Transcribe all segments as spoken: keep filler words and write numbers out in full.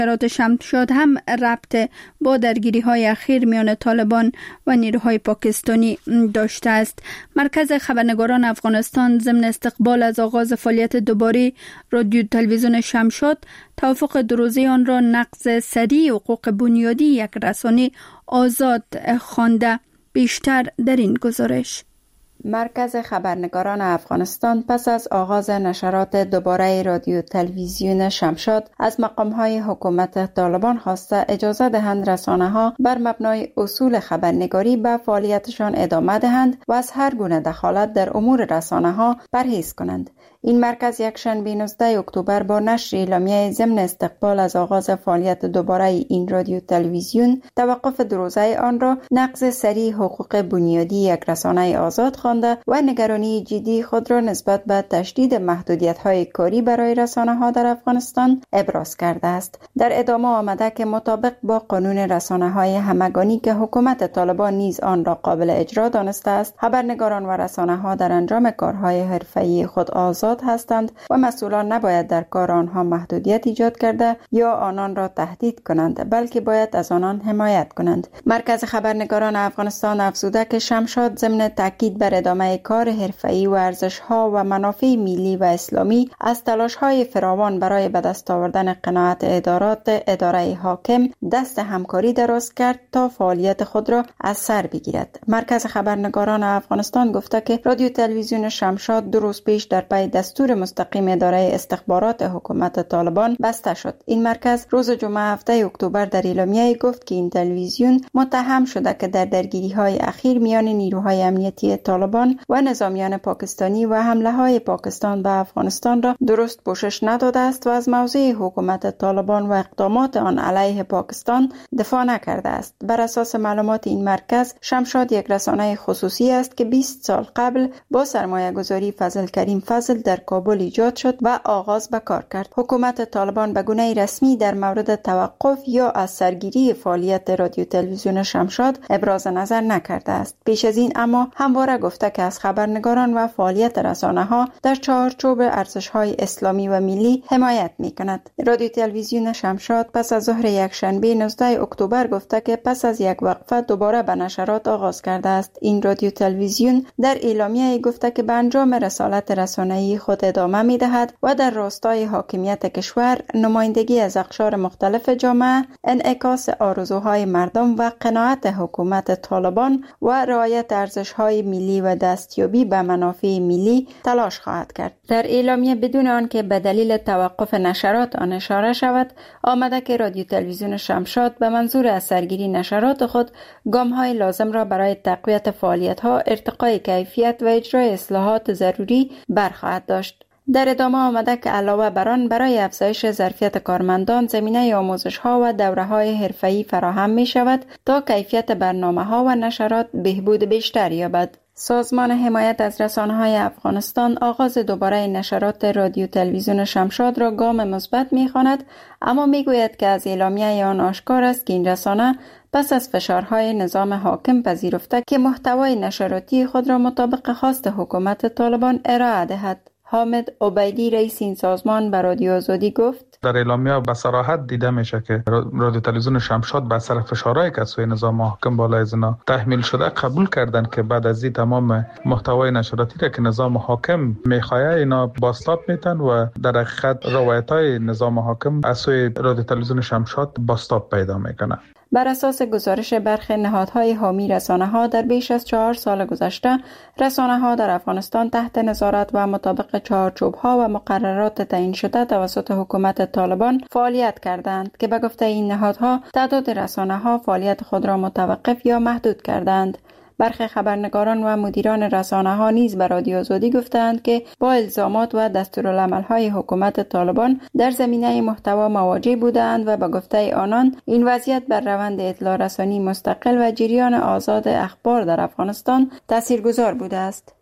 نشرات شمشاد هم ربط با درگیری های اخیر میان طالبان و نیروهای پاکستانی داشته است. مرکز خبرنگاران افغانستان ضمن استقبال از آغاز فعالیت دوباره رادیو تلویزیون شمشاد توافق دو روزه آن را نقض سریع حقوق بنیادی یک رسانه آزاد خوانده. بیشتر در این گزارش. مرکز خبرنگاران افغانستان پس از آغاز نشرات دوباره رادیو تلویزیون شمشاد از مقام‌های حکومت طالبان خواسته اجازه دهند رسانه‌ها بر مبنای اصول خبرنگاری به فعالیتشان ادامه دهند و از هر گونه دخالت در امور رسانه‌ها پرهیز کنند. این مرکز یک شنبه نوزدهم اکتبر با نشر اعلامیه ضمن استقبال از آغاز فعالیت دوباره این رادیو تلویزیون توقف دو روزه آن را نقض سریع حقوق بنیادی یک رسانه آزاد خوانده و نگرانی جدی خود را نسبت به تشدید محدودیت‌های کاری برای رسانه‌ها در افغانستان ابراز کرده است. در ادامه آمده که مطابق با قانون رسانه‌های همگانی که حکومت طالبان نیز آن را قابل اجرا دانسته است، خبرنگاران و رسانه‌ها در انجام کارهای حرفه‌ای خود آزاد هستند و مسئولان نباید در کار آنها محدودیت ایجاد کرده یا آنان را تهدید کنند، بلکه باید از آنان حمایت کنند. مرکز خبرنگاران افغانستان افزوده که شمشاد ضمن تاکید بر ادامه کار حرفه‌ای و ارزش‌ها و منافع ملی و اسلامی از تلاش‌های فراوان برای به دست آوردن قناعت ادارات اداره حاکم دست همکاری دراز کرد تا فعالیت خود را از سر بگیرد. مرکز خبرنگاران افغانستان گفته که رادیو تلویزیون شمشاد دو روز پیش در پی دستور مستقیم اداره استخبارات حکومت طالبان بسته شد. این مرکز روز جمعه هفتم اکتبر در اعلامیه گفت که این تلویزیون متهم شده که در درگیری‌های اخیر میان نیروهای امنیتی طالبان و نظامیان پاکستانی و حمله‌های پاکستان به افغانستان را درست پوشش نداده است و از موضع حکومت طالبان و اقدامات آن علیه پاکستان دفاع نکرده است. بر اساس معلومات این مرکز، شمشاد یک رسانه خصوصی است که بیست سال قبل با سرمایه‌گذاری فضل کریم فضل در کابل ایجاد شد و آغاز به کار کرد. حکومت طالبان به گونه رسمی در مورد توقف یا از سرگیری فعالیت رادیو تلویزیون شمشاد ابراز نظر نکرده است. پیش از این اما همواره گفته که از خبرنگاران و فعالیت رسانه‌ها در چارچوب ارزش‌های اسلامی و ملی حمایت می‌کند. رادیو تلویزیون شمشاد پس از ظهر یک شنبه نوزدهم اکتبر گفته که پس از یک وقفه دوباره به نشرات آغاز کرده است. این رادیو تلویزیون در اعلامیه گفته که به انجام رسالت رسانه‌ای خود ادامه می‌دهد و در راستای حاکمیت کشور، نمایندگی از اقشار مختلف جامعه، انعکاس آرزوهای مردم و قناعت حکومت طالبان و رعایت ارزش‌های ملی و دستیابی به منافع ملی تلاش خواهد کرد. در اعلامیه بدون آنکه به دلیل توقف نشرات آن اشاره شود، آمده که رادیو تلویزیون شمشاد به منظور از سرگیری نشرات خود گام‌های لازم را برای تقویت فعالیت‌ها، ارتقای کیفیت و اجرای اصلاحات ضروری برخواهد داشت. در ادامه آمده که علاوه بر آن برای افزایش ظرفیت کارمندان زمینه آموزش‌ها و دوره‌های حرفه‌ای فراهم می‌شود تا کیفیت برنامه‌ها و نشرات بهبود بیشتر یابد. سازمان حمایت از رسانه‌های افغانستان آغاز دوباره نشرات رادیو تلویزیون شمشاد را گام مثبت می‌خواند، اما می‌گوید که از اعلامیه آن آشکار است که این رسانه پس از فشارهای نظام حاکم پذیرفته که محتوای نشراتی خود را مطابق خواست حکومت طالبان ارائه دهد. حامد عبیدی رئیس این سازمان به رادیو آزادی گفت: در اعلامیه به صراحت دیده میشه که رادیو تلویزیون شمشاد به اثر فشارهایی که از سوی نظام حاکم بالای زنا تحمیل شده قبول کردند که بعد از این تمام محتوای نشراتی را که نظام حاکم میخواه اینا بازتاب میتن و در حقیقت روایت‌های نظام حاکم از سوی رادیو تلویزیون شمشاد بازتاب پیدا میکنه. بر اساس گزارش برخی نهادهای حامی رسانه‌ها در بیش از چهار سال گذشته، رسانه‌ها در افغانستان تحت نظارت و مطابق چارچوب‌ها و مقررات تعیین شده توسط حکومت طالبان فعالیت کردند که به گفته این نهادها تعداد رسانه‌ها فعالیت خود را متوقف یا محدود کردند. برخی خبرنگاران و مدیران رسانه‌ها نیز به رادیو آزادی گفتند که با الزامات و دستورالعمل‌های حکومت طالبان در زمینه محتوا مواجه بودند و به گفته آنان این وضعیت بر روند اطلاع رسانی مستقل و جریان آزاد اخبار در افغانستان تاثیرگذار بوده است.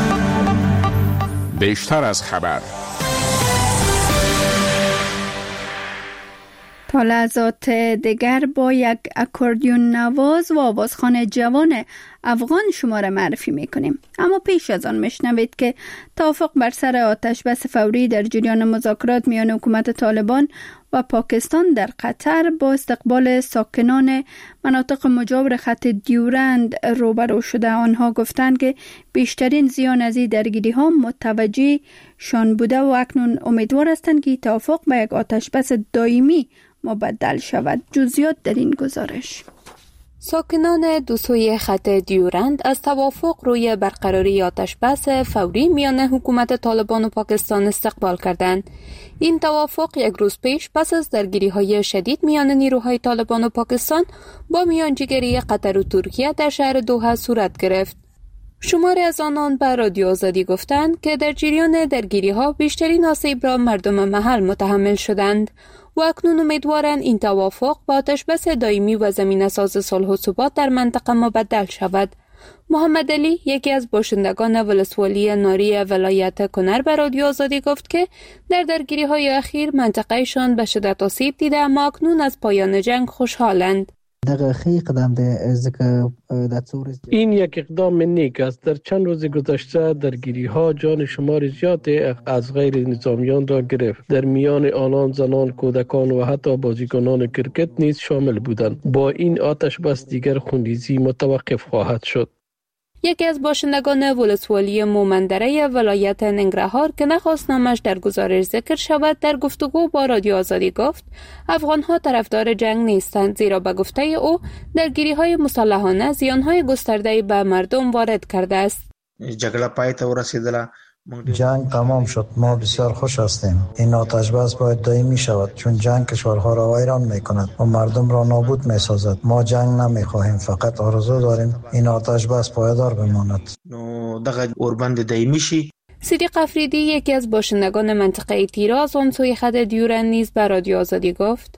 بیشتر از خبر. تا لحظات دیگر با یک اکوردیون نواز و آوازخوان جوان افغان شما را معرفی میکنیم. اما پیش از آن میشنوید که توافق بر سر آتش بس فوری در جریان مذاکرات میان حکومت طالبان و پاکستان در قطر با استقبال ساکنان مناطق مجاور خط دیورند روبرو شده. آنها گفتند که بیشترین زیان از این درگیری ها متوجه شان بوده و اکنون امیدوار هستند که توافق به یک آتش بس دائمی مبدل شود. جزئیات در این گزارش. ساکنان دو سوی خط دیورند از توافق روی برقراری آتش بس فوری میان حکومت طالبان و پاکستان استقبال کردند. این توافق یک روز پیش پس از درگیری‌های شدید میان نیروهای طالبان و پاکستان با میانجیگری قطر و ترکیه در شهر دوحه صورت گرفت. شماری از آنان به رادیو آزادی گفتند که در جریان درگیری‌ها بیشترین آسیب را مردم محل متحمل شدند و اکنون امیدوارند این توافق با آتش‌بس دائمی و زمینه‌ساز صلح و ثبات در منطقه مبدل شود. محمد علی، یکی از باشندگان ولسوالی ناری ولایت کنر، به رادیو آزادی گفت که در درگیری‌های اخیر منطقه‌شان به شدت آسیب دیده اما اکنون از پایان جنگ خوشحالند. این یک اقدام نیک است. در چند روز گذشته درگیری ها جان شمار زیادی از غیر نظامیان را گرفت. در میان آنان زنان، کودکان و حتی بازیکنان کرکت نیز شامل بودند. با این آتش بس دیگر خونریزی متوقف خواهد شد. یکی از باشندگان ولسوالی مومندره ولایت ننگرهار که نخواست نامش در گزارش ذکر شود در گفتگو با رادیو آزادی گفت افغانها طرفدار جنگ نیستند، زیرا به گفته او درگیری‌های مسلحانه زیان‌های گسترده‌ای به مردم وارد کرده است. جنگ تمام شد. ما بسیار خوش هستیم. این آتش بس باید دائمی شود چون جنگ کشورها را ویران می‌کند و مردم را نابود می‌سازد. ما جنگ نمی‌خواهیم، فقط آرزو داریم این آتش بس پایدار بماند. نو دغه اوربند دائمی شي. صدیق افریدی، یکی از باشندگان منطقه تیراز آن سوی خط دیورند نیز به رادیو آزادی گفت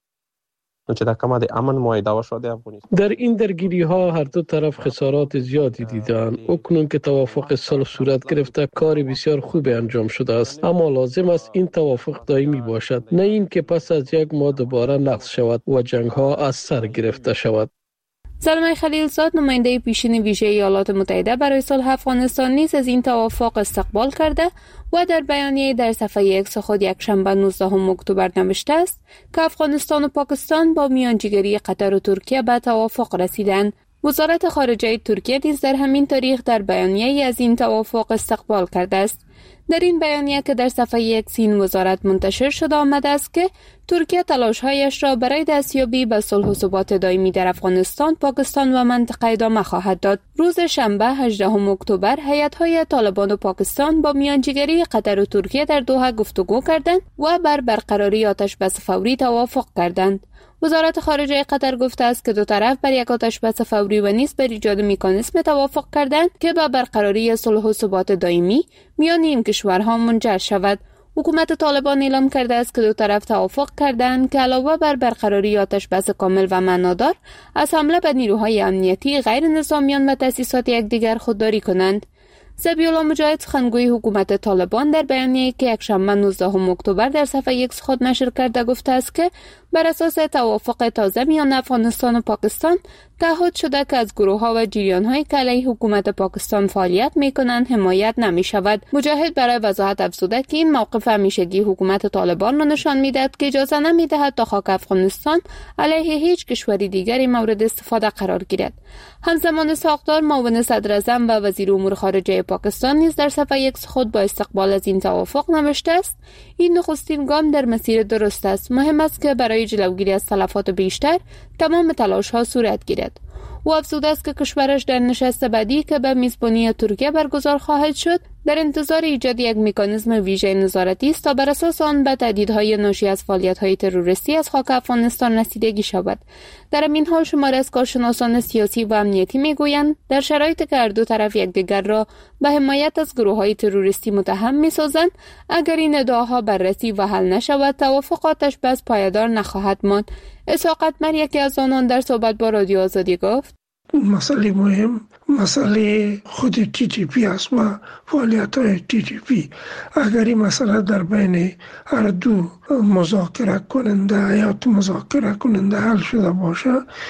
در این درگیری ها هر دو طرف خسارات زیادی دیدند. اکنون که توافق صلح صورت گرفته کار بسیار خوبی انجام شده است، اما لازم است این توافق دائمی باشد، نه این که پس از یک ماه دوباره نقض شود و جنگ ها از سر گرفته شود. زلمه خلیلزاد، نماینده پیشین ویژه ایالات متحده برای صلح افغانستان نیز از این توافق استقبال کرده و در بیانیه در صفحه ایکس خود یکشنبه نوزدهم اکتبر نوشته است که افغانستان و پاکستان با میانجیگری قطر و ترکیه به توافق رسیدند. وزارت خارجه ترکیه نیز در همین تاریخ در بیانیه از این توافق استقبال کرده است. در این بیانیه که در صفحه یک این وزارت منتشر شده آمده است که ترکیه تلاش‌هایش را برای دستیابی به صلح و ثبات دائمی در افغانستان، پاکستان و منطقه ادامه خواهد داد. روز شنبه هجدهم اکتبر هیئت‌های طالبان و پاکستان با میانجیگری قطر و ترکیه در دوحه گفتگو کردند و بر برقراری آتش بس فوری توافق کردند. وزارت خارجه قطر گفته است که دو طرف بر یک آتش بس فوری و نیز بر ایجاد مکانیزم توافق کردند که به برقراری صلح و ثبات دائمی میان این کشورها منجر شود. حکومت طالبان اعلام کرده است که دو طرف توافق کردند که علاوه بر برقراری آتش بس کامل و معنادار، از حمله به نیروهای امنیتی، غیر نظامیان و تأسیسات یکدیگر خودداری کنند. ذبیح‌الله مجاهد، سخنگوی حکومت طالبان، در بیانیه‌ای که یکشنبه نوزدهم اکتبر در صفحه ایکس خود نشر کرده گفته است که بر اساس توافق تازه میان افغانستان و پاکستان تعهد شده که از گروه‌ها و جریان‌هایی که علیه حکومت پاکستان فعالیت می‌کنند حمایت نمی‌شود. مجاهد برای وضاحت افزوده که این موقف همیشگی حکومت طالبان را نشان می‌دهد که اجازه نمی‌دهد تا خاک افغانستان علیه هیچ کشوری دیگری مورد استفاده قرار گیرد. همزمان ساقدار، معاون صدر اعظم و وزیر امور خارجه پاکستان نیز در صفحه ایکس خود با استقبال از این توافق نوشته است: این نخستین گام در مسیر درست است. مهم است که برای جلوگیری از تلفات بیشتر تمام تلاش‌ها صورت گیرد. او افزوده است که کشورش در نشست بعدی که به میزبانی ترکیه برگزار خواهد شد در انتظار ایجاد یک مکانیزم ویژه نظارتی است تا بر اساس آن به تهدیدهای ناشی از فعالیت‌های تروریستی از خاک افغانستان رسیدگی شود. در این حال شماری از کارشناسان سیاسی و امنیتی میگویند در شرایطی که هر دو طرف یکدیگر را به حمایت از گروه‌های تروریستی متهم می‌سازند، اگر این ادعاها بررسی و حل نشود، توافق آتش بس پایدار نخواهد ماند. اسحاق اتمر، یکی از آنان، در صحبت با رادیو آزادی گفت: مسئله مهم مسئله خود تی تی پی است و فعالیت های تی تی پی. اگر این مسئله در بین هر دو مذاکره کننده یا مذاکره کننده حل شده باشه،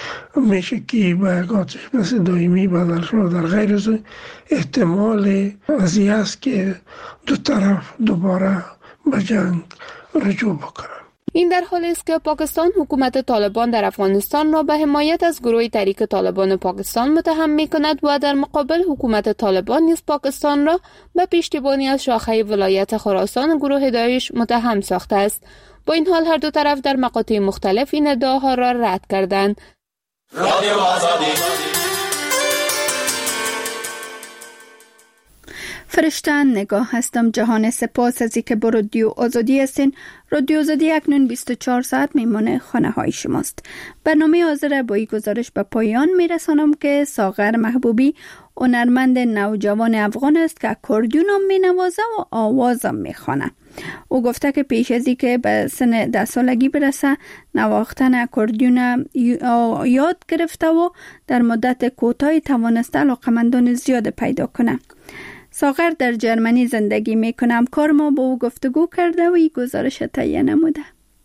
میشه که به یک آتش بس دائمی بدل شده. در غیر از احتمال ازی است که دو طرف دوباره به جنگ رجوع بکنن. این در حالی است که پاکستان حکومت طالبان در افغانستان را به حمایت از گروه تحریک طالبان پاکستان متهم می‌کند و در مقابل حکومت طالبان نیز پاکستان را به پشتیبانی از شاخه ولایت خراسان گروه داعش متهم ساخته است. با این حال هر دو طرف در مقاطع مختلف این ادعاها را رد کردند. رادیو آزادی فرشته نگاه هستم. جهان سپاس از اینکه با رادیو آزادی هستین. رادیو آزادی اکنون بیست و چهار ساعت میمانه خانه های شماست. برنامه حاضر با این گزارش به پایان میرسانم که ساغر محبوبی هنرمند نوجوان افغان است که اکوردیون هم مینوازه و آواز هم میخوانه. او گفته که پیش از اینکه به سن ده سالگی برسه نواختن اکوردیون یاد گرفته و در مدت کوتاهی توانسته علاقمندان زیاد پیدا کنه. ساغر در جرمنی زندگی میکنم. کار ما با او گفتگو کرده و این گزارش تهیه نموده.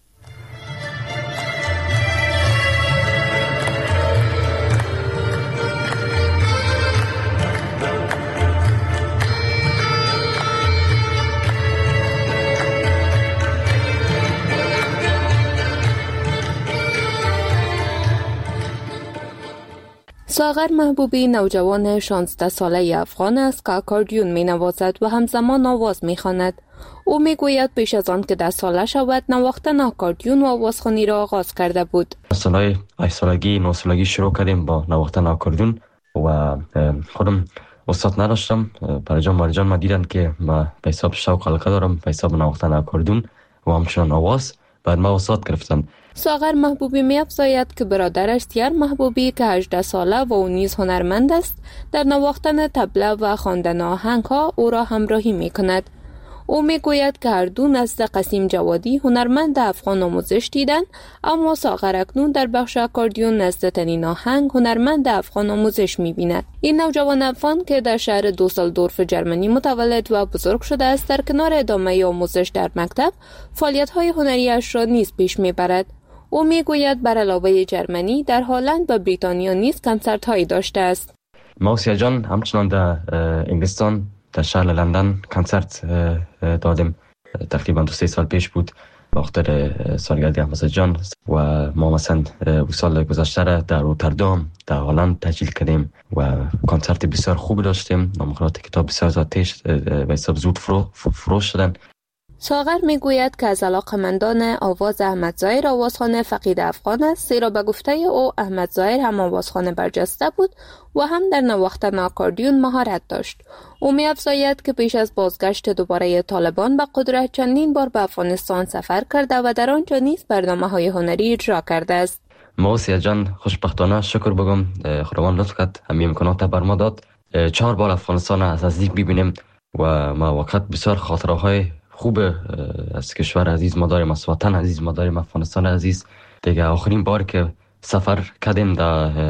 ساغر محبوبی نوجوان شانزده ساله افغان است که اکوردیون می نوازد و همزمان آواز می خواند. او می گوید پیش از آن که ده ساله شود نواختن اکوردیون و آوازخوانی را آغاز کرده بود. سالهای هشت سالگی نه سالگی شروع کردیم با نواختن اکوردیون و خودم استاد نداشتم. پرجان مرجان ما دیدن که ما به حساب شوق علاقه دارم به حساب نواختن اکوردیون و همچنان آواز. بعد ما استاد گرفتم. ساغر محبوبی می افزاید که برادرش سیار محبوبی که هجده ساله و او نیز هنرمند است در نواختن طبله و خواندن آهنگ ها او را همراهی می کند. او می گوید که هر دو نزد قسیم جوادی هنرمند افغان آموزش دیدن، اما ساغر اکنون در بخش اکوردیون نزد تنین آهنگ هنرمند افغان آموزش می بیند. این نوجوان افغان که در شهر دوسلدورف جرمنی متولد و بزرگ شده است در کنار ادامه آموزش در مکتب فعالیت های هنریش را نیز پیش می برد. او می گوید بر علاوه جرمنی در هلند و بریتانیا نیز کنسرت هایی داشته است. موسیا جان همچنان در انگلستان در شهر لندن کنسرت دادیم. تقریبا دو سه سال پیش بود به خاطر سالگرد موسیا جان و ما مثلا سال گذشته در روتردام در هلند تجلیل کردیم و کنسرت بسیار خوب داشتیم. نامخورات کتاب بسیار زیادش به حساب زود فروش شدن. ساغر می گوید که از علاقمندان آواز احمد ظاهر آوازخوان فقید افغان است، زیرا به گفته او احمد ظاهر هم آوازخوان برجسته بود و هم در نواختن اکوردیون مهارت داشت. او می افزاید که پیش از بازگشت دوباره طالبان به قدرت چندین بار به افغانستان سفر کرده و در آنجا نیز برنامه‌های هنری اجرا کرده است. موسیا جان خوشبختانه شکر بگم خداوند لطف کرد همین امکانات بر ما داد چهار بار افغانستان از نزدیک ببینیم و ما وقت بسیار خاطره‌های خوب از کشور عزیز ما داریم، از وطن عزیز ما داریم، افغانستان عزیز. دیگه آخرین بار که سفر کردیم در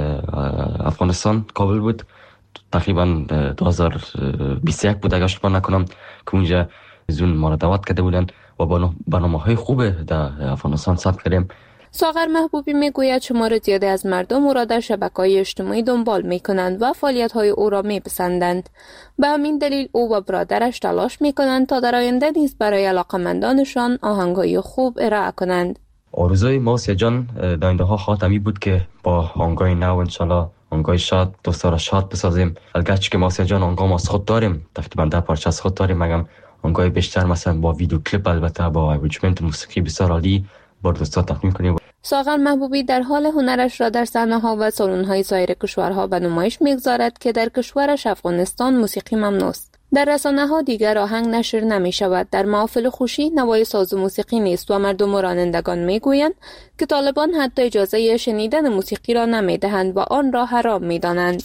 افغانستان کابل بود، تقریبا دو هزار و بیست و یک بود اگه اشتباه نکنم که اونجا زون ما را دعوت کرده بودن و برنامه‌های خوب در افغانستان ثبت کردیم. ساغر محبوبی میگوید شمار زیادی از مردم او را در شبکه‌های اجتماعی دنبال می‌کنند و فعالیت‌های او را می‌پسندند. به همین دلیل او و برادرش تلاش می‌کنند تا در آینده نیز برای علاقه‌مندانشان آهنگ‌های خوب ارائه کنند. آرزوی موسیا جان در آینده‌ها خاتمی بود که با آهنگ‌های نو انشالله آهنگ‌های شاد دوستان شاد بسازیم. البته که موسیا جان آهنگام از خود داریم، تقریبا ده پارچه از خود داریم، مگم آهنگ‌های بیشتر مثلا با ویدیو کلیپ البته با ارنجمنت موسیقی بسیار عالی با دوستان تقدیم کنیم. ساغر محبوبی در حال هنرش را در صحنه‌ها و سالن‌های سایر کشورها به نمایش می‌گذارد که در کشورش افغانستان موسیقی ممنوع است. در رسانه‌ها دیگر آهنگ نشر نمی‌شود. در محافل خوشی نوای ساز و موسیقی نیست و مردم و رانندگان می‌گویند که طالبان حتی اجازه شنیدن موسیقی را نمی‌دهند و آن را حرام می‌دانند.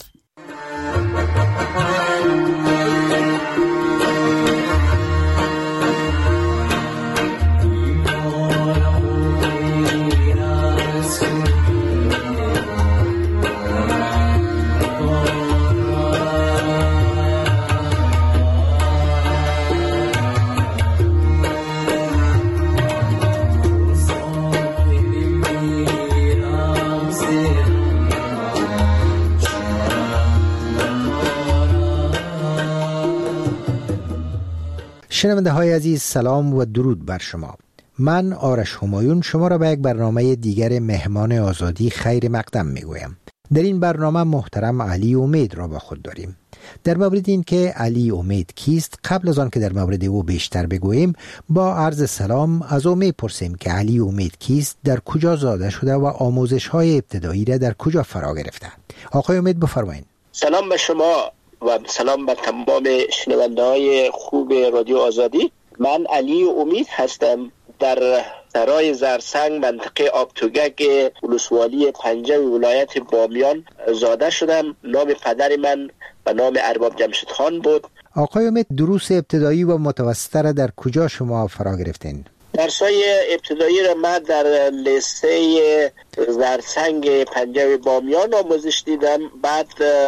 شنونده های عزیز، سلام و درود بر شما. من آرش همایون شما را به یک برنامه دیگر مهمان آزادی خیر مقدم میگویم. در این برنامه محترم علی امید را با خود داریم. در مورد این که علی امید کیست، قبل از آن که در مورد او بیشتر بگوییم با عرض سلام از او میپرسیم که علی امید کیست، در کجا زاده شده و آموزش های ابتدایی را در کجا فرا گرفته. آقای امید بفرمایید. سلام به شما و سلام به تمام شنونده های خوب رادیو آزادی. من علی امید هستم، در سرای زرسنگ منطقه آبتوگک ولسوالی پنجه ولایت بامیان زاده شدم. نام پدر من به نام ارباب جمشید خان بود. آقای امید دروس ابتدایی و متوسطه را در کجا شما فرا گرفتین؟ درسای ابتدایی را من در لیسه زرسنگ پنجه بامیان آموزش دیدم. بعد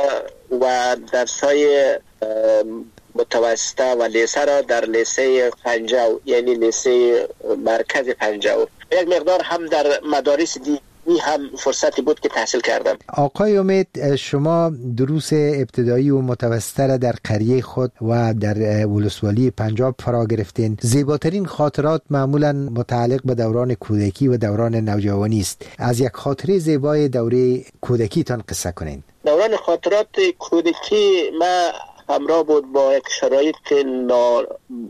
و درسای متوسطه و لیسه را در لیسه پنجه، یعنی لیسه مرکز پنجه، یک مقدار هم در مدارس دیگه هم فرصتی بود که تحصیل کردم. آقای امید شما دروس ابتدایی و متوسطه را در قریه خود و در ولسوالی پنجاب فرا گرفتین. زیباترین خاطرات معمولا متعلق به دوران کودکی و دوران نوجوانی است. از یک خاطره زیبای دوره کودکی تان قصه کنین. دوران خاطرات کودکی ما همراه بود با یک شرایط نا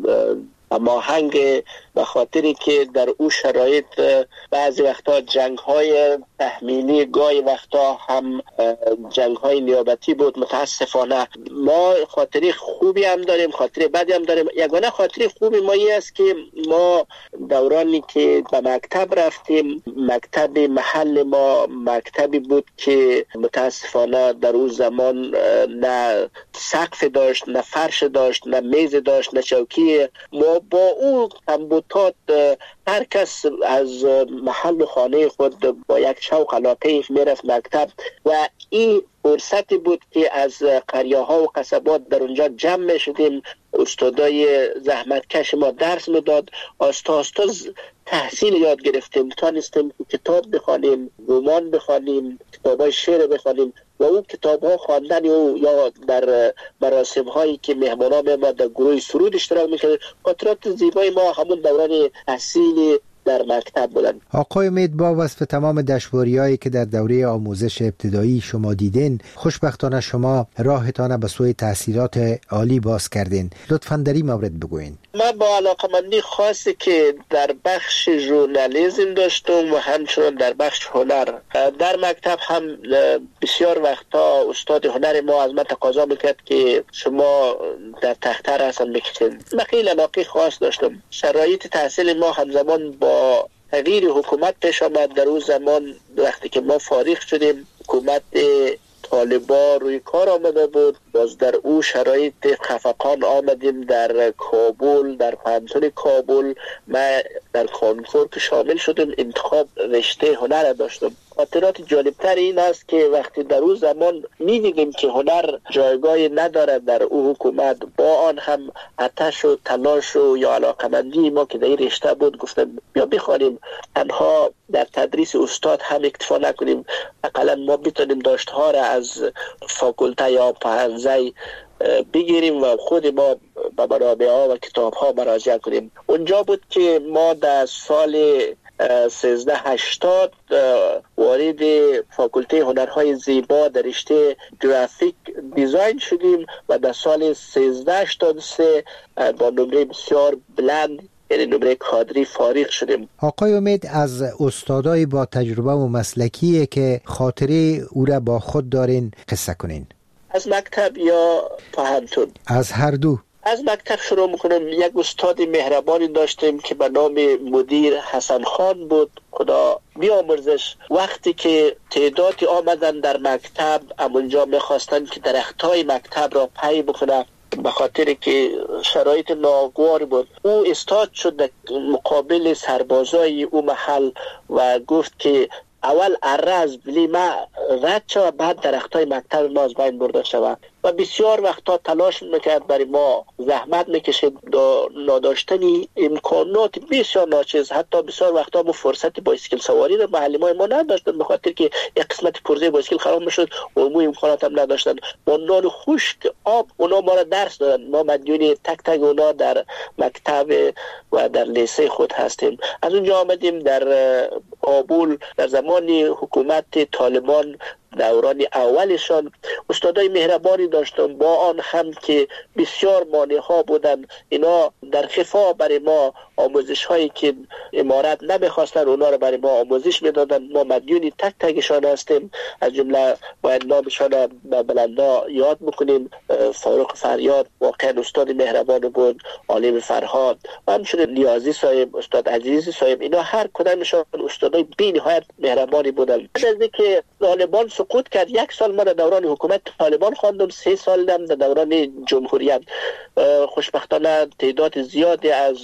ماهنگ، به خاطری که در او شرایط بعضی وقتا جنگ های تحمیلی، گاهی وقتا هم جنگ های نیابتی بود. متاسفانه ما خاطری خوبی هم داریم، خاطری بدی هم داریم. یگانه خاطری خوبی ما این است که ما دورانی که به مکتب رفتیم، مکتب محل ما مکتبی بود که متاسفانه در اون زمان نه سقف داشت، نه فرش داشت، نه میز داشت، نه چوکی. ما با او کمبودات هر کس از محل و خانه خود با یک شوق علاقه میرفت مکتب و این فرصتی بود که از قریه ها و قصبات در اونجا جمع میشدیم. استادای زحمتکش ما درس میداد، آستا آستا تحصیل یاد گرفتیم، تانستیم کتاب بخوانیم، رمان بخوانیم، کتابای شعر بخوانیم و اون کتاب ها خواندن او یا در مراسم هایی که مهمانان ما در گروه سرود اشتراک میکردن. خاطرات زیبای ما همون دوران تحصیل در مکتب بودن. آقای امید با وصف تمام دشواری‌هایی که در دوره آموزش ابتدایی شما دیدین، خوشبختانه شما راهتان به سوی تحصیلات عالی باز کردین. لطفاً در این مورد بگوین. من با علاقمندی خاصی که در بخش ژورنالیسم داشتم و همچنان در بخش هنر در مکتب هم بسیار وقتا استاد هنر ما از من تقاضا میکرد که شما در تختر هستن بکشین. من خیلی علاقه خاص داشتم. شرایط تحصیل ما همزمان با تغییر حکومت پیش آمد. در اون زمان وقتی که ما فارغ شدیم حکومت طالبان روی کار آمده بود. باز در او شرایط خفقان آمدیم در کابل، در پانتون کابل. من در کنکور که شامل شدم انتخاب رشته هنر داشتم. خاطرات جالبتر این است که وقتی در اون زمان می‌دیدیم که هنر جایگاهی نداره در او حکومت، با آن هم آتش و تلاش و یا علاقمندی ما که در این رشته بود گفتم بیا بخوانیم، تنها در تدریس استاد هم اکتفا نکنیم، حداقل ما بتونیم داشته‌ها را از فاکولته یا پانزه بگیریم و خود ما به منابع ها و کتاب ها مراجعه کنیم. اونجا بود که ما در سال سیزده هشتاد وارد فاکولته هنرهای زیبا در رشته گرافیک دیزاین شدیم و در سال سیزده هشتاد و سه با نمره بسیار بلند، یعنی نمره کادری، فارغ شدیم. آقای امید از استادای با تجربه و مسلکیه که خاطره او را با خود دارین قصه کنین. از مکتب یا پانتون؟ از هر دو. از مکتب شروع میکنم. یک استاد مهربانی داشتیم که به نام مدیر حسن خان بود، خدا بیامرزش. وقتی که تعدادی آمدن در مکتب، امونجا میخواستن که درختای مکتب را پی بکنن، به خاطر که شرایط ناگوار بود. او استاد شد در مقابل سربازای او محل و گفت که اول اره از بلی ما رد شود، بعد درختای مکتب ما از بین برده شود. و بسیار وقتا تلاش میکرد برای ما، زحمت میکشید. نداشتن امکانات بسیار ناچیز، حتی بسیار وقتا ما فرصت بایسکل سواری رو معلمان ما نداشتن، به خاطر که یک قسمت پرزه بایسکل خراب میشد و مو امکانات هم نداشتن. ما نان خشک، آب، اونا ما را درس دادن. ما مدیون تک تک اونا در مکتب و در لیسه خود هستیم. از اونجا آمدیم در آبول در زمان حکومت طالبان، دوران اولشان استادای مهربانی داشتم، با آن هم که بسیار مانع ها بودن. اینا در خفا برای ما آموزش هایی که امارت نمیخواستن اونا رو برای ما آموزش میدادن. ما مدیون تک تکشان هستیم. از جمله باید نامشان به بلندا یاد بکنیم. فاروق فریاد واقعا استاد مهربان بود، عالم فرهاد و همچنین نیازی صاحب، استاد عزیزی صاحب، اینا هر کدامشان استادای بی نهایت مهربانی بودن. بعد از اینکه طالبان سقوط کرد، یک سال ما در دوران حکومت طالبان خواندم، سه سال هم در دوران جمهوریت. خوشبختانه تعداد زیادی از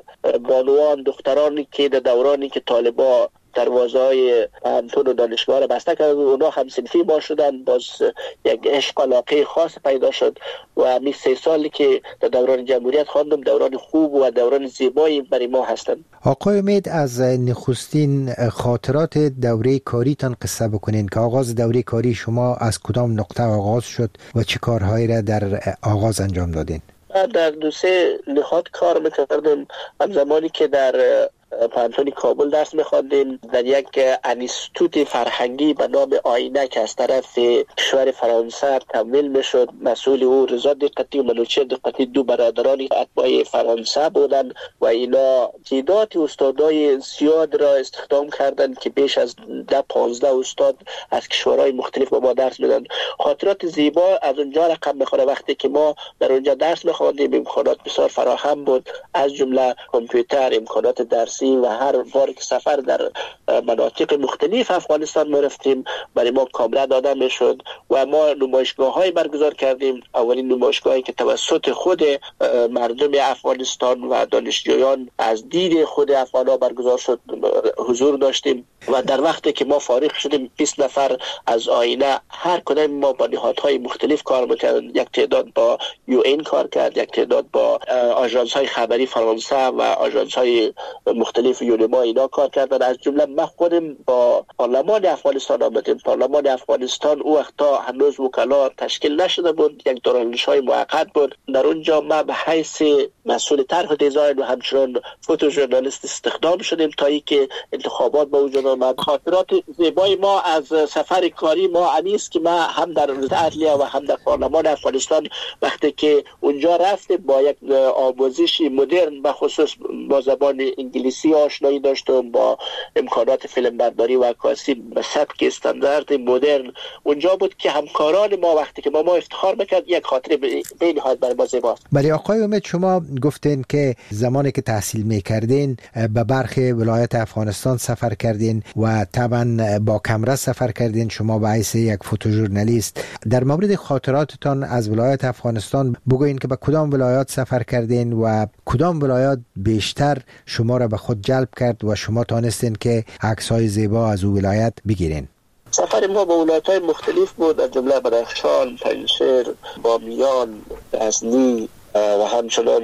بانوان دخترانی که در دورانی که طالبان دروازه‌های پانتون و دانشگاه را بسته کرد، اونا هم صنفی ما شدن، باز یک عشق علاقه خاص پیدا شد و همین سه سالی که در دوران جمهوریت خواندم دوران خوب و دوران زیبایی برای ما هستند. آقای امید، از نخستین خاطرات دوره کاریتان قصه بکنین که آغاز دوره کاری شما از کدام نقطه آغاز شد و چه کارهایی را در آغاز انجام دادین؟ در دو سه نهاد کار میکردم. هم زمانی که در پانتون کابل درس می‌خواندیم، در یک انستیتوت فرهنگی به نام آینه که از طرف کشور فرانسه تمویل میشد، مسئول او رضا دقتی و منوچهر دقتی، دو برادران اتباع فرانسه بودند و اینا تعداد استادای زیاد را استخدام کردند که بیش از ده پانزده استاد از کشورهای مختلف با ما درس میدن. خاطرات زیبا از اونجا رقم میخوره. وقتی که ما در اونجا درس می‌خواندیم امکانات بسیار فراهم بود، از جمله کامپیوتر، امکانات درس و هر بار که سفر در مناطق مختلف افغانستان می رفتیم برای ما کامره داده می شد و ما نمایشگاه های برگزار کردیم. اولین نمایشگاهی که توسط خود مردم افغانستان و دانشجویان از دید خود افغان ها برگزار شد حضور داشتیم و در وقتی که ما فارغ شدیم بیست نفر از آینه هر کدام ما با نهادهای مختلف کار میکردیم. یک تعداد با یو این کار کرد، یک تعداد با آژانس های خبری فرانسه و آژانس های مختلف یونما اینا کار کردن. از جمله من خودم با پارلمان افغانستان آمدیم. پارلمان افغانستان او وقتا هنوز وکلا تشکیل نشده بود، یک دارالانشای موقت بود. در اونجا ما به حیث مسئول طرح دیزاین و همچنان فوتو ژورنالیست استخدام شدیم تا اینکه انتخابات به وجود آمد. خاطرات زیبای ما از سفر کاری ما انیست که ما هم در عدلیه و هم در پارلمان افغانستان وقتی که اونجا رفتیم با یک آموزش مدرن به خصوص با زبان انگلیسی آشنایی داشتم، با امکانات فیلم برداری و عکاسی به سبک استاندارد مدرن. اونجا بود که همکاران ما وقتی که با ما افتخار میکرد یک خاطره به نهایت برای ما زیباست. ولی آقای امید، شما گفتین که زمانی که تحصیل میکردین به برخی ولایت افغانستان سفر کردین و طبعا با کمره سفر کردین شما به حیث یک فوتوژورنالیست. در مورد خاطراتتان از ولایت افغانستان بگوین که به کدام ولایات سفر کردین و کدام ولایات بیشتر شما را به خود جلب کرد و شما تانستین که عکس‌های زیبا از او ولایت بگیرین؟ سفر ما به ولایت‌های مختلف بود، از جمله بدخشان، پنجشیر، بامیان، غزنی و همچنان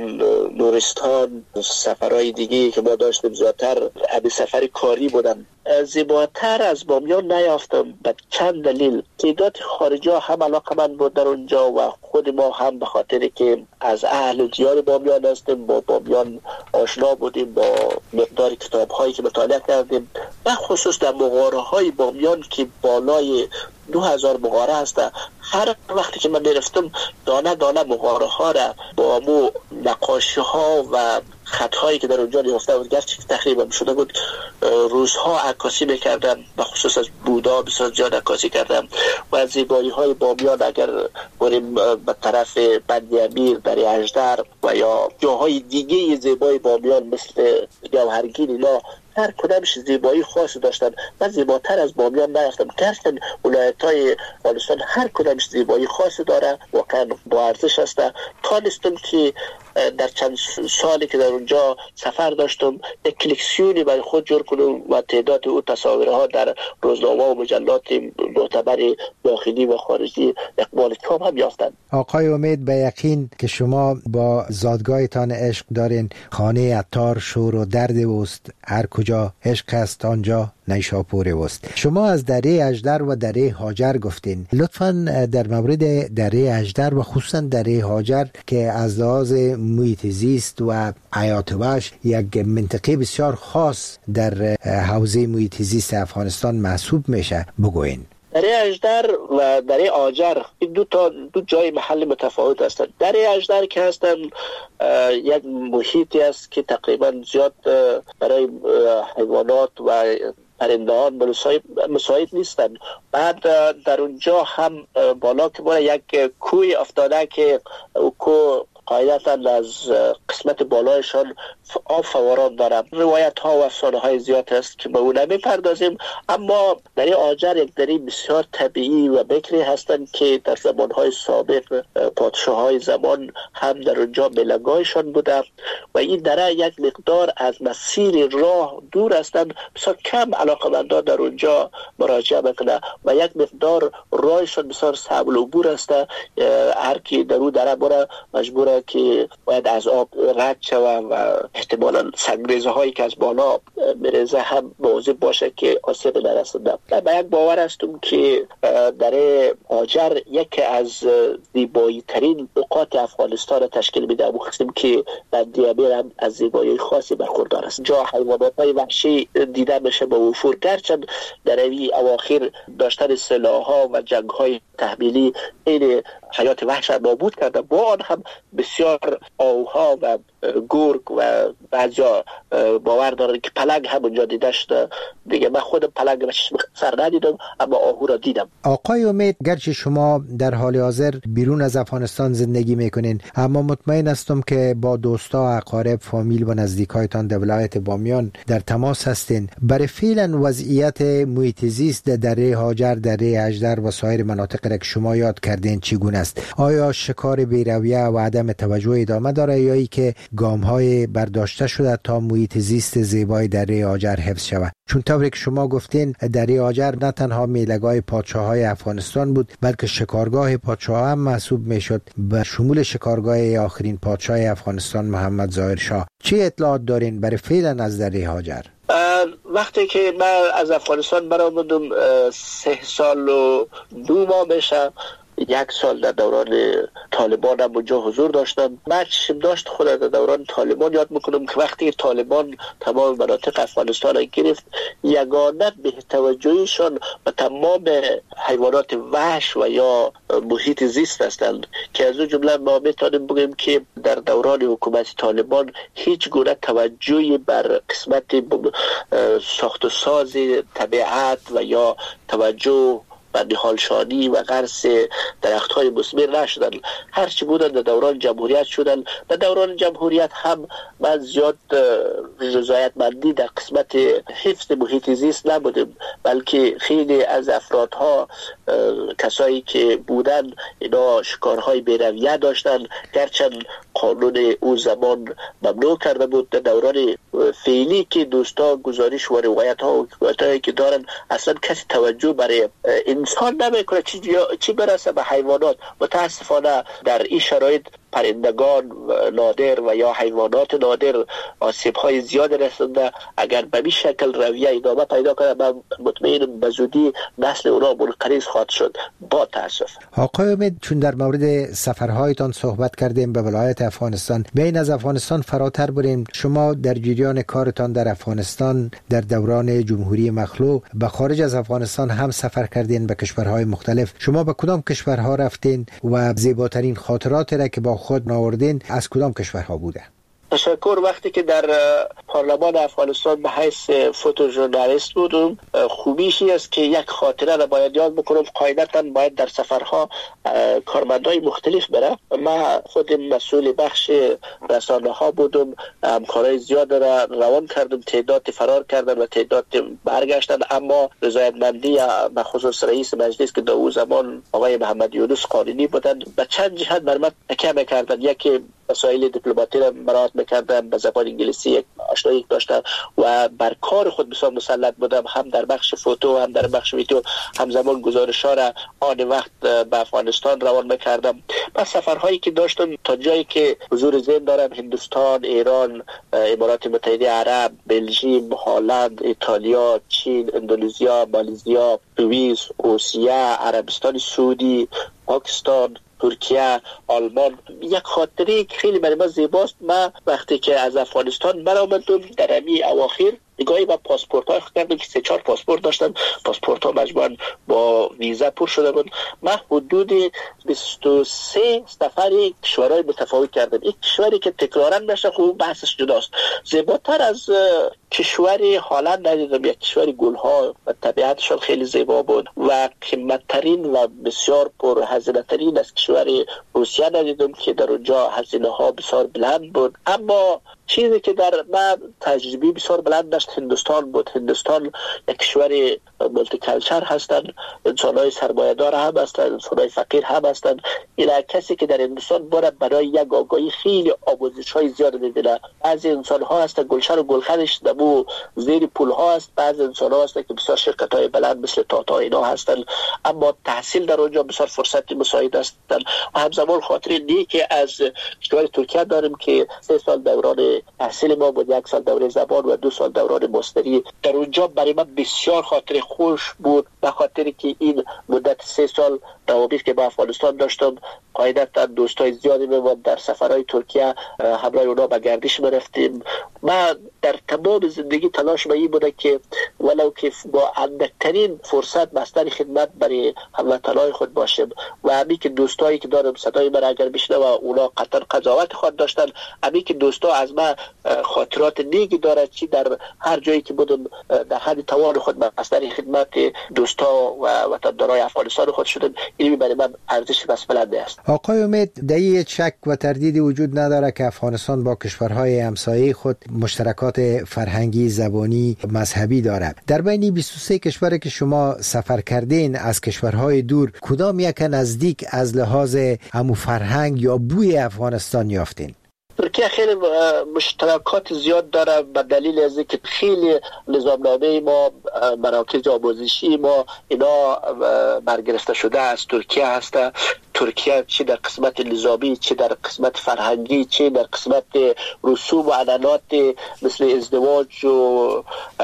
نورستان. سفرهای دیگه که ما داشتیم زیادتر ابی سفر کاری بودن. زیباتر از بامیان نیافتم به چند دلیل. تعداد خارجی ها هم علاقه من بود در اونجا و خود ما هم به خاطر که از اهل دیار بامیان هستیم با بامیان آشنا بودیم، با مقدار کتاب هایی که مطالعه کردیم و خصوص در مغاره های بامیان که بالای دو هزار مغاره هست. هر وقتی که من میرفتم دانه دانه مغاره ها را با مو نقاشی ها و خط هایی که در اونجا نهفته بود، گرچه تقریبا شده بود، روزها عکاسی میکردم. به خصوص از بودا بسیار زیاد عکاسی کردم و از زیبایی های بامیان اگر بریم به طرف بند امیر، در اژدر و یا جاهای دیگه زیبای بامیان مثل گوهرگین، اینا هر کدامش زیبایی خاصی داشتن. من زیباتر از بامیان نیافتم. گرچه ولایت‌های افغانستان هر کدامش زیبایی خاصی داره، واقعا با ارزش است. تانستم که در چند سالی که در اونجا سفر داشتم یک کلکسیونی برای خود جور کنم و تعداد او تصاویرها در روزنامه و مجلات معتبر داخلی و خارجی اقبال کام هم یافتند. آقای امید، به یقین که شما با زادگاهتان عشق دارین. خانه عطار شور و درد اوست، هر کجا عشق است آنجا نیشاپور اوست. شما از دره اژدر و دره هاجر گفتین. لطفاً در مورد دره اژدر و خصوصا دره هاجر که از لحاظ محیط زیست و حیات وحش یک منطقه بسیار خاص در حوزه محیط زیست افغانستان محسوب میشه بگوین. دره اژدر و دره هاجر این دو تا دو جای محل متفاوت هستند. دره اژدر که هستن یک محیطی است که تقریبا زیاد برای حیوانات و پرندهان مساعد نیستن. بعد در اونجا هم بالا که بالا یک کوی افتاده که کو قاعدتا از قسمت بالایشان آب فوران دارم. روایت ها و افسانه های زیاد است که به اون نمی‌پردازیم، اما دره هاجر یک دره بسیار طبیعی و بکری هستند که در زمانهای سابق پادشاه های زمان هم در اونجا ملگایشان بوده و این دره یک مقدار از مسیر راه دور هستند. بسیار کم علاقمندان در اونجا مراجعه میکنه و یک مقدار راهشان بسیار صعب العبور است. هر کی در اون دره بره مجبوره که باید از آب رد شوه و احتمالاً سنگریزه هایی که از بالا میریزه هم مواظب باشه که آسیب نرسنده. به یک باور هستم که دره هاجر یکی از زیبایی ترین نقاط افغانستان را تشکیل میده. مخصوصا که بندی امیر هم از زیبایی خاصی برخوردار است. جا حیوانات های وحشی دیده میشه با وفور، گرچند در این اواخر داشتن سلاح‌ها و جنگ‌های تحمیلی این حیات وحش را نابود کرده. با آن هم بسیار آوها و گرگ و بعضیا باور دارن که پلنگ هم اونجا دیده شده. دیگه من خودم پلنگ را چشم سر ندیدم، اما آهو را دیدم. آقای امید، گرچه شما در حال حاضر بیرون از افغانستان زندگی میکنین، اما مطمئن هستم که با دوستا، اقارب، فامیل و نزدیکایتان در ولایت بامیان در تماس هستین. برای فعلا وضعیت محیط زیست در دره هاجر، دره اژدر و سایر مناطق را که شما یاد کردین چگونه است؟ آیا شکار بی‌رویه و عدم توجه ادامه داره یا ای که گام‌های برداشته شده تا محیط زیست زیبای دره هاجر حفظ شود؟ چون طوری که شما گفتین دره هاجر نه تنها میله‌گاه پادشاه‌های افغانستان بود، بلکه شکارگاه پادشاه هم محسوب میشد، به شمول شکارگاه آخرین پادشاه افغانستان محمد ظاهر شاه. چه اطلاعات دارین برای فعلا از دره هاجر؟ وقتی که من از افغانستان برآمدم سه سال و دو ماه بشه، یک سال در دوران طالبان هم اونجا حضور داشتم. من چشم داشت خود در دوران طالبان یاد میکنم که وقتی طالبان تمام مناطق افغانستان را گرفت، یگانه به توجهشان و تمام حیوانات وحش و یا محیط زیست هستند که از اون جمله ما میتونیم بگیم که در دوران حکومت طالبان هیچ گونه توجهی بر قسمت ساخت و ساز طبیعت و یا توجه و نهالشانی و غرس درخت‌های مثمر نشدن. هرچی بودن در دوران جمهوریت شدن. در دوران جمهوریت هم من زیاد رضایتمندی در قسمت حفظ محیط زیست نبودیم، بلکه خیلی از افرادها، کسایی که بودن، اینا شکارهای بی‌رویه داشتن، گرچند قانون او زمان ممنوع کرده بود. در دوران فعلی که دوستا گزارش و روایت ها و حکایتایی که دارن، اصلا کسی توجه برای انسان نمیکنه، چی, چی برسه به حیوانات. متاسفانه در این شرایط پرندگان نادر و یا حیوانات نادر آسیب های زیاد رسنده. اگر به این شکل رویه ادامه پیدا کنه، من مطمئنم به زودی نسل اونا منقرض خواهد شد. با تاسف. آقای امید، چون در مورد سفرهایتان صحبت کردیم به ولایت افغانستان، بین از افغانستان فراتر بریم. شما در جریان کارتان در افغانستان در دوران جمهوری مخلوع به خارج از افغانستان هم سفر کردین به کشورهای مختلف. شما به کدام کشورها رفتین و زیباترین خاطرات را که با خود ناوردین از کدام کشورها بوده؟ تشکر. وقتی که در پارلمان افغانستان به حیث فوتوژورنالیست بودم، خوبیشی است که یک خاطره را باید یاد بکنم. قاعدتا باید در سفرها کارمندای مختلف بره. من خودم مسئول بخش رسانه ها بودم، همکارای زیاد را روان کردم، تعداد فرار کردن و تعداد برگشتن، اما رضایتمندی به خصوص رئیس مجلس که در اون زمان آقای محمد یونس قانونی بودند به چند جهت بر من تکیه می‌کردند. یکی وسایل دیپلماتی را مراعات میکردم، به زبان انگلیسی یک آشنایی داشتم و بر کار خود بسیار مسلط بودم، هم در بخش فوتو هم در بخش ویدیو. همزمان گزارش‌ها را آن وقت به افغانستان روان میکردم. و سفرهایی که داشتم تا جایی که حضور ذهن دارم، هندوستان، ایران، امارات متحده عرب، بلژیم، هلند، ایتالیا، چین، اندونزیا، مالزیا، سوئیس، روسیه، عربستان سعودی، پاکستان، ترکیه، آلمان. یک خاطره که خیلی برای من زیباست، من وقتی که از افغانستان برآمدم در امی اواخر نگاهی با پاسپورت های کردم که سه چهار پاسپورت داشتم، پاسپورت ها مجموعاً با ویزا پر شده بود. من حدود بیست و سه سفر کشورهای متفاوت کردم. یک کشوری که تکرارا نشه خوب بحثش جداست، زیباتر از کشوری هلند ندیدم. یک کشوری گلها و طبیعتشان خیلی زیبا بود و قیمتترین و بسیار پر هزینه ترین از کشوری روسیه ندیدم که در اونجا هزینه ها بسیار بلند بود. اما چیزی که در من تجربی بسیار بلند داشت هندوستان بود. هندوستان یک کشور مولتی کلچر هستند، انسان‌های سرمایه‌دار هم هستند، انسان‌های فقیر هم هستند. این کسی که در هندوستان باید برای یک آگاهی خیلی آموزش‌های زیاد می‌بینه. بعضی انسان‌ها هستن گلشن و گلخنش دمو زیر پول‌ها است، بعضی انسان‌ها هستن که بسیار شرکت‌های بلند مثل تاتا اینا هستند، اما تحصیل در اونجا بسیار فرصت مساعد هستند. و همزمان خاطر نیکی از کشور ترکیه داریم که سه سال دوران تحصیل ما بود، یک سال دوره زبان و دو سال دوران ماستری. در اونجا برای من بسیار خاطر خوش بود، به خاطر که این مدت سه سال روابط که با افغانستان داشتم، قاعدتا دوستای زیادی بود. در سفرهای ترکیه همراه اونا به گردش می‌رفتیم. من در تمام زندگی تلاش به این بوده که ولو که با اندکترین فرصت بستر خدمت برای هموطنان خود باشم و همین که دوستایی که دارم صدای من اگر بشنوه و اونا قطعا قضاوت خود داشتن، همین که دوستا از من خاطرات نیکی دارد، چی در هر جایی که بودم در حد توان خود بستر خدمت دوستا و وطندارای افغانستان خود شدم. این برای من ارزش بس بلنده است. آقای امید، در یک شک و تردیدی وجود نداره که افغانستان با کشورهای همسایه خود مشترکات فرهنگی، زبانی، مذهبی دارد. در بین بیست و سه کشوری که شما سفر کردین از کشورهای دور، کدام یک نزدیک از لحاظ همو فرهنگ یا بوی افغانستان یافتین؟ ترکیه خیلی مشترکات زیاد داره به دلیل از اینکه خیلی نظامنامه ما، مراکز آموزشی ما اینا برگرفته شده از ترکیه هسته. ترکیه چه در قسمت نظامی، چه در قسمت فرهنگی، چه در قسمت رسوم و عنعنات مثل ازدواج و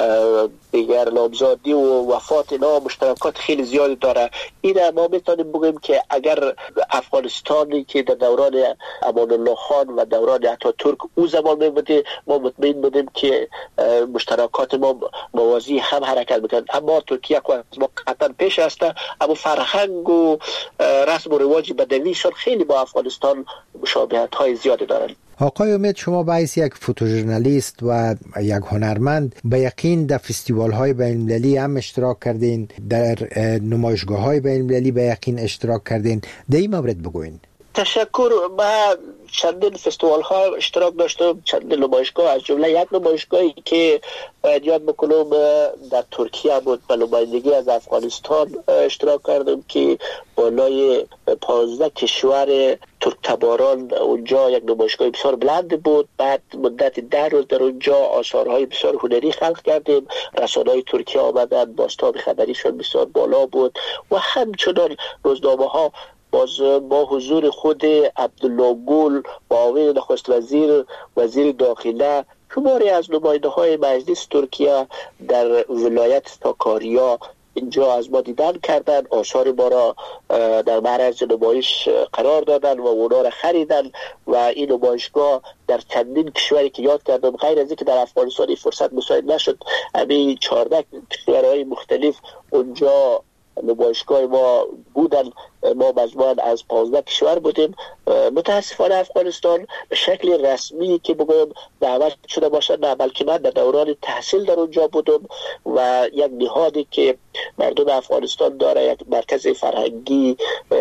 دیگر نامزادی و وفات اینا مشترکات خیلی زیادی داره. این ما میتونیم بگیم که اگر افغانستانی که در دوران امان الله خان و دوران اتاتورک او زمان میبوده، ما مطمئن بودیم که مشترکات ما موازی هم حرکت میکنند. اما ترکیه که از ما قطعا پیش هسته، اما فرهنگ و رسم و رواج بدویشان خیلی با افغانستان مشابهت های زیادی دارند. آقای امید، شما به حیث یک فوتوژورنالیست و یک هنرمند به یقین در فستیوال های بین المللی هم اشتراک کردین، در نمایشگاه های بین المللی به یقین اشتراک کردین. در این مورد بگوین. تشکر. من چندین فستیوال ها اشتراک داشتم، چندین نمایشگاه، از جمله یک نمایشگاهی که باید یاد بکنم در ترکیه بود. به نمایندگی از افغانستان اشتراک کردم که بالای پانزده کشور ترک تباران اونجا یک نمایشگاه بسیار بلند بود. بعد مدت ده روز در اونجا آثارهای بسیار هنری خلق کردیم. رسانه‌های ترکیه آمدن، بازتاب خبریشون بسیار بالا بود و همچنان روزنامه ها باز با حضور خود عبدالله گل، معاون نخست وزیر، وزیر داخله، شماری از نماینده های مجلس ترکیه در ولایت ساکاریا اینجا از ما دیدن کردن، آثار ما را در معرض نمایش قرار دادن و اونا را خریدن و این نمایشگاه در چندین کشوری که یاد کردم، غیر از اینکه در افغانستان فرصت مساعد نشد، همین چهارده کشورهای مختلف اونجا نمایشگاه ما بودن. ما مجموعاً از پانزده کشور بودیم. متاسفانه افغانستان به شکل رسمی که بگویم دعوت شده باشد نه، بلکه من در دوران تحصیل در اونجا بودم و یک نهادی که مردم افغانستان داره، یک مرکز فرهنگی،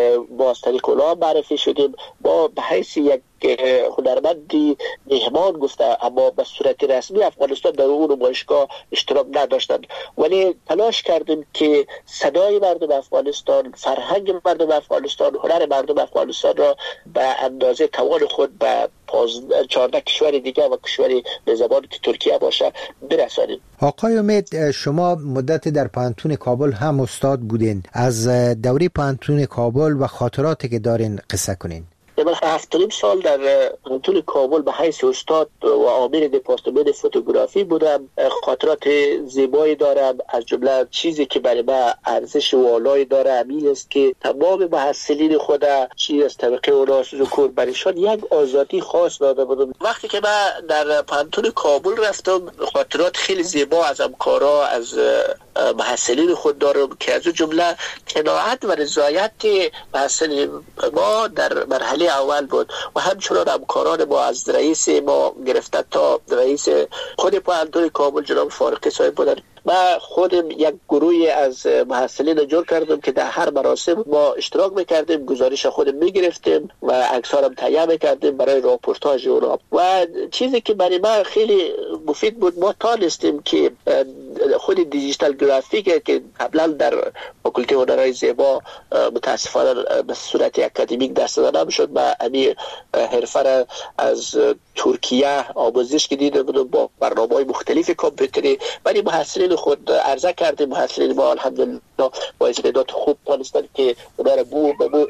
ما از طریق اونا معرفی شدیم. ما به حیث یک هنرمندی مهمان گفته، اما به صورت رسمی افغانستان در اون نمایشگاه اشتراک نداشتند، ولی تلاش کردیم که صدای مردم افغانستان، فرهنگ مردم مردم افغانستان، هنر مردم افغانستان را به اندازه توان خود به چهارده کشور دیگه و کشوری به زبان که ترکیه باشه برسانیم. آقای امید، شما مدت در پانتون کابل هم استاد بودین، از دوره پانتون کابل و خاطراتی که دارین قصه کنین. من هفت و نیم سال در پانتون کابل به حیث استاد و آمر دپارتمان فوتوگرافی بودم. خاطرات زیبایی دارم، از جمله چیزی که برای من ارزش والایی داره همین است که تمام محصلین خود چی از طبقه اونا ذکر برایشان یک آزادی خاص داده بودم. وقتی که من در پانتون کابل رفتم خاطرات خیلی زیبا از همکارا، از محصلین خود دارم که از جمله قناعت و رضایت محصلین ما در مرحله اول بود و همچنان همکاران ما از رئیس ما گرفته تا رئیس خود پانتون کابل جناب فارقی صاحب بودن. من خودم یک گروهی از محصلین جور کردم که در هر مراسم ما اشتراک میکردیم، گزارش خودم میگرفتیم و عکسارم تهیه میکردیم برای راپورتاژ اونا. و چیزی که برای من خیلی مفید بود، ما تانستیم که خود دیجیتال گرافیک که قبلا در فاکولته هنرهای زیبا متاسفانه به صورت اکادمیک دست داده نمیشد، و همین حرفه از ترکیه آموزش که دیده بودم با برنامه‌های مختلف کامپیوتری، ولی محصلین خود عرضه کردیم. محصلین ما الحمدلله با استعداد خوب توانستند که اونا را بو بو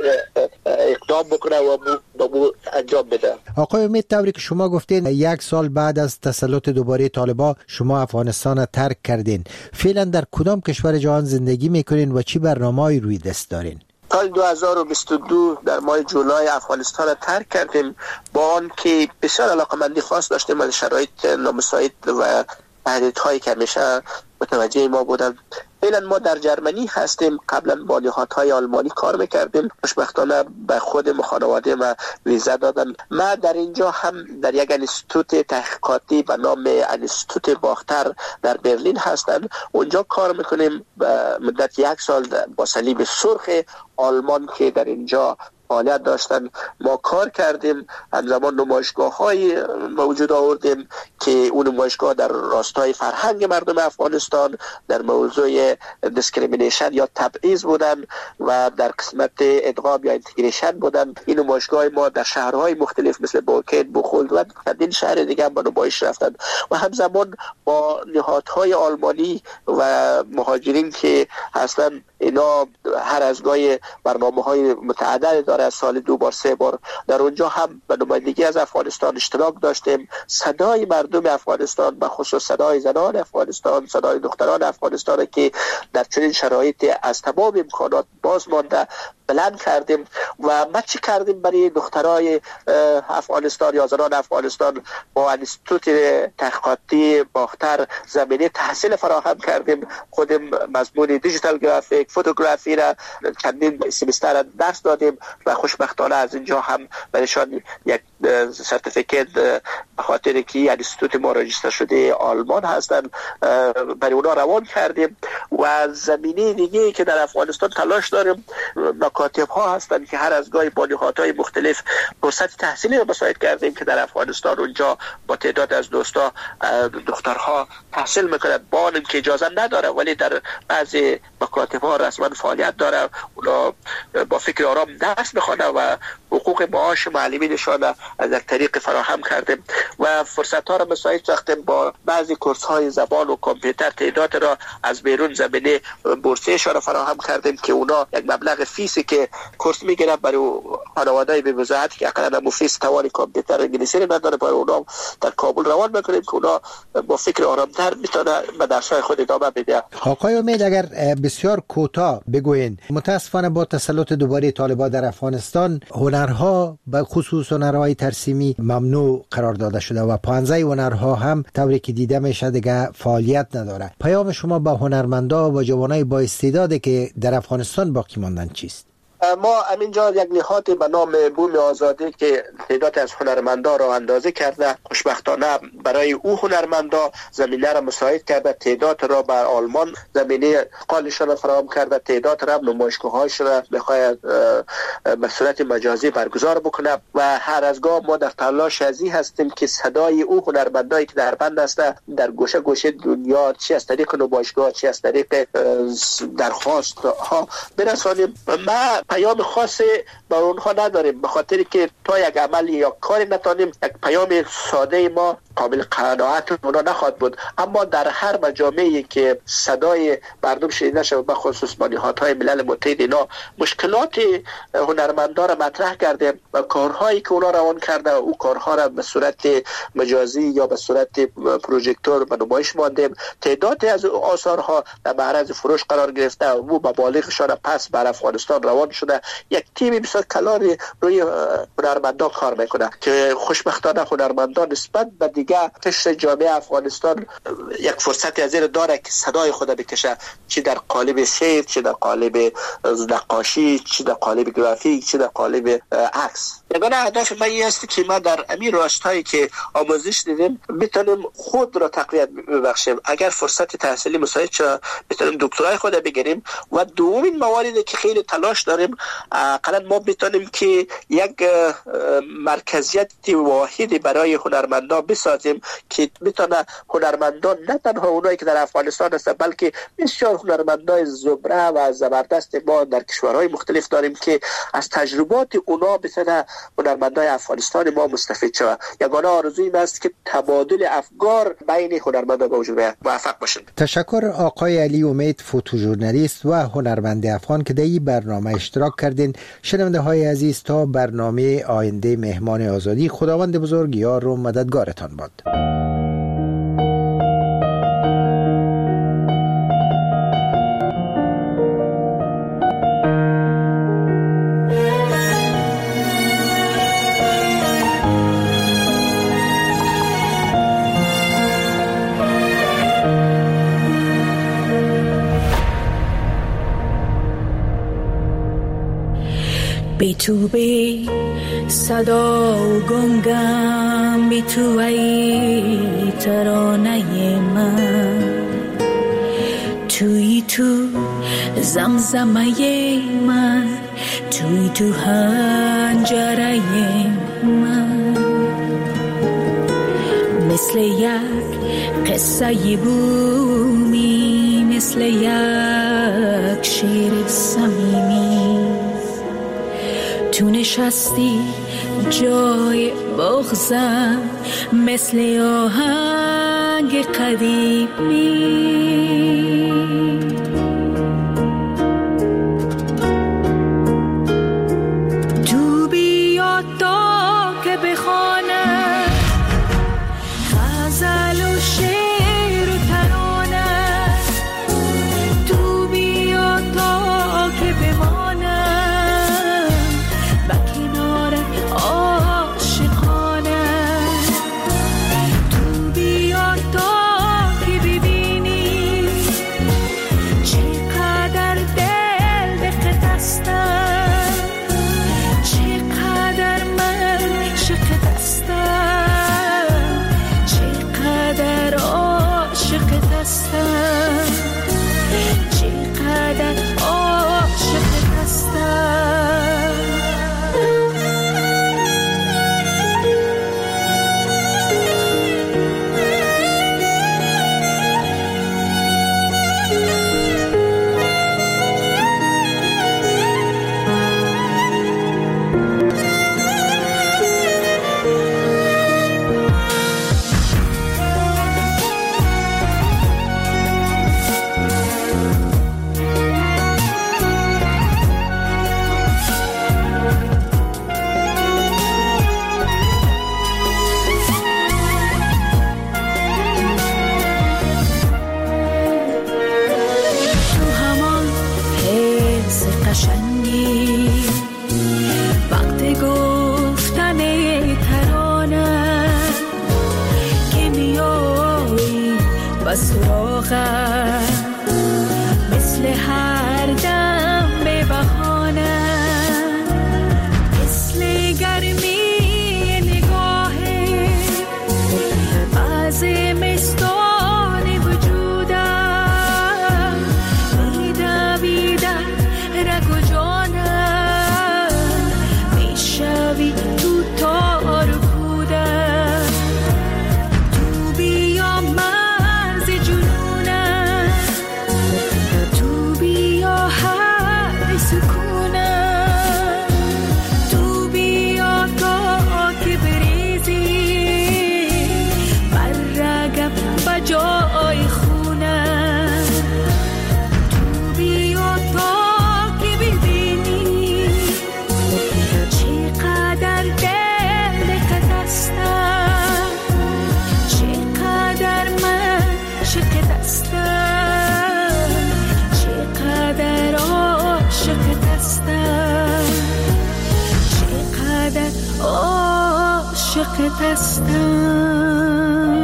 اقدام بکنه و بو بو انجام بده. آقای امید، طوری که شما گفتین یک سال بعد از تسلط دوباره طالبان شما افغانستان را ترک کردین، فعلا در کدام کشور جهان زندگی میکنین و چی برنامه‌ای روی دست دارین؟ سال دو هزار و بیست و دو در ماه جولای افغانستان را ترک کردیم، با آن که بسیار علاقمندی خاص داشتیم از شرایط نامساعد و تهدیدهایی که همیشه متوجه ما بودن. فعلا ما در جرمنی هستیم، قبلا با نهادهای آلمانی کار میکردیم، خوشبختانه به خود خانواده ما ویزا دادن. ما در اینجا هم در یک انستیتوت تحقیقاتی به نام انستیتوت باختر در برلین هستن، اونجا کار میکنیم به مدت یک سال با صلیب سرخ آلمان که در اینجا فعالیت داشتن ما کار کردیم. همزمان نمایشگاه های موجود آوردیم که اون نمایشگاه در راستای فرهنگ مردم افغانستان در موضوع دیسکریمینیشن یا تبعیض بودن و در قسمت ادغام یا اینتگریشن بودن. این نمایشگاه ما در شهرهای مختلف مثل بوکین، بخولد و چندین شهر دیگه هم با نمایش رفتن و همزمان با نهادهای آلمانی و مهاجرین که هستن، اینا هر از گاهی برنامه‌های متعدد داره، از سال دو بار سه بار در اونجا هم به نمایندگی از افغانستان اشتراک داشتیم. صدای مردم افغانستان، به خصوص صدای زنان افغانستان، صدای دختران افغانستان که در چنین شرایطی از تمام امکانات باز مانده بلند کردیم. و ما چی کردیم برای دخترای افغانستان یا زنان افغانستان؟ با انستیتوت تحقیقاتی باختر زمینه تحصیل فراهم کردیم. خودم مضمون دیجیتال گرافیک، فوتوگرافی را چندین سمستر درس دادیم و خوشبختانه از اینجا هم برایشان یک سرتیفیکت به خاطر که انستیتوت ما راجستر شده آلمان هستن برای اونا روان کردیم. و زمینه دیگه که در افغانستان تلاش داریم، مکاتب ها هستن که هر از گاهی با نهادهای مختلف فرصت تحصیلی رو مساعد کردیم که در افغانستان اونجا با تعداد از دوستا دخترها تحصیل میکنند، با آن که اجازه نداره ولی در بعضی مکاتب ها رسما فعالیت داره. اونا با فکر آرام درس میخوانه و حقوق معاش معلمینشان از یک طریق فراهم کردیم و فرصت ها را مساعد ساختیم. با بعضی کورس های زبان و کامپیوتر تعداد را از بیرون زمینه بورسیه‌شان را فراهم کردیم که اونا یک مبلغ فیسی که کورس میگیرن برای خانواده‌ای به وضاحت که اقلا مفیس توان کامپیوتر انگلیسی نداره، برای اونا در کابل روان میکنیم که اونا با فکر آرامتر میتونه به درس‌های خود ادامه بده. آقای امید، اگر بسیار کوتاه بگوین، متاسفانه با تسلط دوباره طالبان در افغانستان هنرها به خصوص هنرهای ترسیمی ممنوع قرار داده شده و پانزده هنرها هم طوری که دیده میشه دیگه فعالیت نداره. پیام شما با هنرمندا و جوانای با استعدادی که در افغانستان باقی ماندن چیست؟ ما همینجا یک نهاد به نام بوم آزادی که تعداد از هنرمندا را اندازه کرده، خوشبختانه برای او هنرمندا زمینه را مساعد کرده، تعداد را بر آلمان زمینه قالشان را فراهم کرده، تعداد را نمایشگاه‌هاش را بخواهد به صورت مجازی برگزار بکنه و هر از گاه ما در تلاش ازی هستیم که صدای او هنرمندایی که در بند هسته در گوشه گوشه دنیا، چی از طریق نمایشگاه، چی از طریق درخواست ها برسانیم. ما پیام خاصی به اونها نداریم، به خاطر که تا یک عمل یا کاری نتانیم یک پیام ساده ما قابل قناعت اونا نخواهد بود. اما در هر مجامعی که صدای مردم شنیده شود، به خصوص نهادهای ملل متحد، اینا مشکلات هنرمندان را مطرح کرده و کارهایی که اونا روان کرده او کارها را به صورت مجازی یا به صورت پروژکتور به نمایش ماندیم. تعدادی از آثارها در معرض فروش قرار گرفته و مبالغشان پس بر افغانستان روان شده. یک تیم بسیار کلانی روی هنرمندان کار میکنه که خوشبختانه هنرمندان نسبت به دیگه قشر جامعه افغانستان یک فرصتی از این داره که صدای خود بکشه، چی در قالب شعر، چی در قالب نقاشی، چی در قالب گرافیک، چی در قالب عکس. یگانه هدف من این است که ما در امیر راستایی که آموزش دیدیم بتونیم خود را تقویت ببخشیم. اگر فرصت تحصیلی مساعد شد بتونیم دکترای خود بگیریم و دومین مواردی که خیلی تلاش داریم قرار ما بتونیم که یک مرکزیت واحدی برای هنرمندان بسازیم که بتونه هنرمندان نه تنها اونایی که در افغانستان هستند بلکه بسیار هنرمندان زبره و زبردست ما در کشورهای مختلف داریم که از تجربات اونا بتونه هنرمندان افغانستان ما مستفید شود. یگانه آرزوی این است که تبادل افکار بین هنرمندان به وجود بیاید. موفق باشید. تشکر آقای علی امید، فوتوژورنالیست و هنرمند افغان که در این برنامه اشتراک کردین. شنونده های عزیز، تا برنامه آینده مهمان آزادی، خداوند بزرگ یار و مددگارتان باد. بی تو بی صدا و گنگم، بی تو ای ترانه من، توی تو زمزمه من، توی تو هنجره من، مثل یک قصه بومی، مثل یک شعر صمیمی، تو نشستی جای بغزم، مثل آهنگ قدیمی. تو بیا تا که بخوانم غزل و شعر و ترانه، تو بیا تا که بمانم مثل هر دم به بهانه، مثل گرمی نگاهه از مستان وجودم، میدویده رگ و جانم، میشوی تو تار کودم، تو بیا مرز جنونم، هستم، چقدر عاشقت هستم.